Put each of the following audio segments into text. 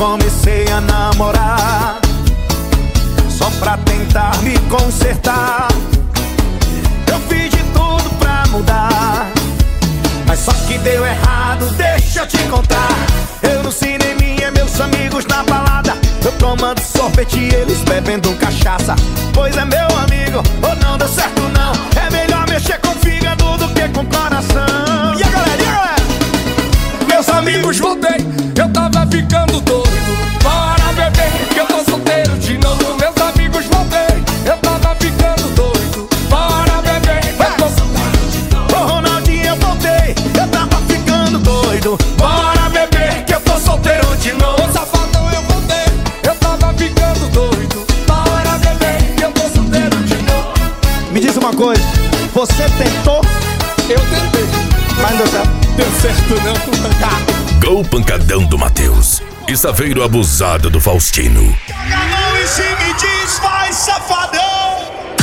comecei a namorar, só pra tentar me consertar. Eu fiz de tudo pra mudar, mas só que deu errado, deixa eu te contar. Eu no cinema, meus amigos na balada, eu tomando sorvete e eles bebendo cachaça. Pois é, meu amigo, ou não deu certo não. É melhor mexer com o fígado do que com o coração. E a galera, e a galera? Meus amigos, voltei, eu tava ficando doido. Bora beber, que eu tô solteiro de novo. Meus amigos, voltei, eu tava ficando doido. Bora beber, eu tô solteiro de novo. Ô Ronaldinho, eu voltei, eu tava ficando doido. Bora beber, que eu tô solteiro de novo. Safadão, eu voltei, eu tava ficando doido. Bora beber, que eu tô solteiro de novo. Me diz uma coisa, você tentou? Eu tentei, Mas não deu certo. deu certo não. Tá. Gol pancadão do Matheus e saveiro abusado do Faustino. Joga a mão em cima e diz, vai safadão.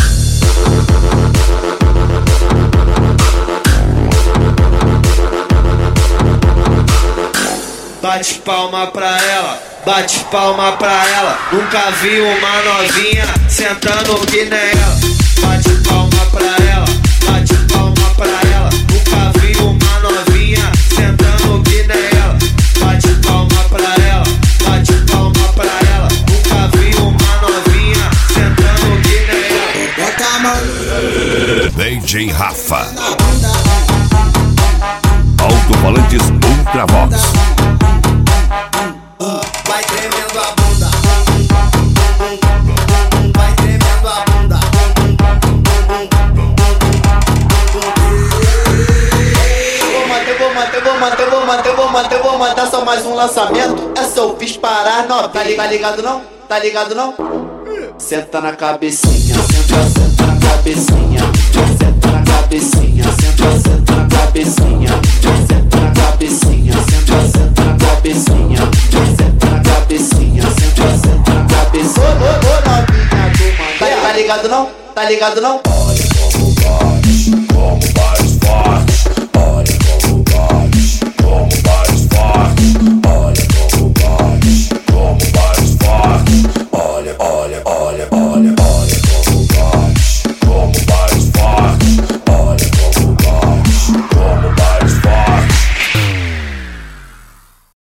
Bate palma pra ela, bate palma pra ela. Nunca vi uma novinha sentando que nem ela. Bate palma pra ela, bate palma pra ela. Nunca vi uma novinha sentando que nem ela. Bate palma pra ela, bate palma pra ela. Nunca vi uma novinha sentando que nem ela. Bota a mão DJ Rafa. Alto-falantes Ultravox. vai tremendo a bunda. Vai tremendo a bunda. Vou matar só mais um lançamento. Essa eu fiz parar, não. Tá ligado não? Tá ligado não? Senta na cabecinha, senta na cabecinha, senta na cabecinha, senta na cabecinha, senta na cabecinha, senta na cabecinha, senta na cabecinha, senta na cabecinha. Ô novinha do mano, tá ligado não? Tá ligado não?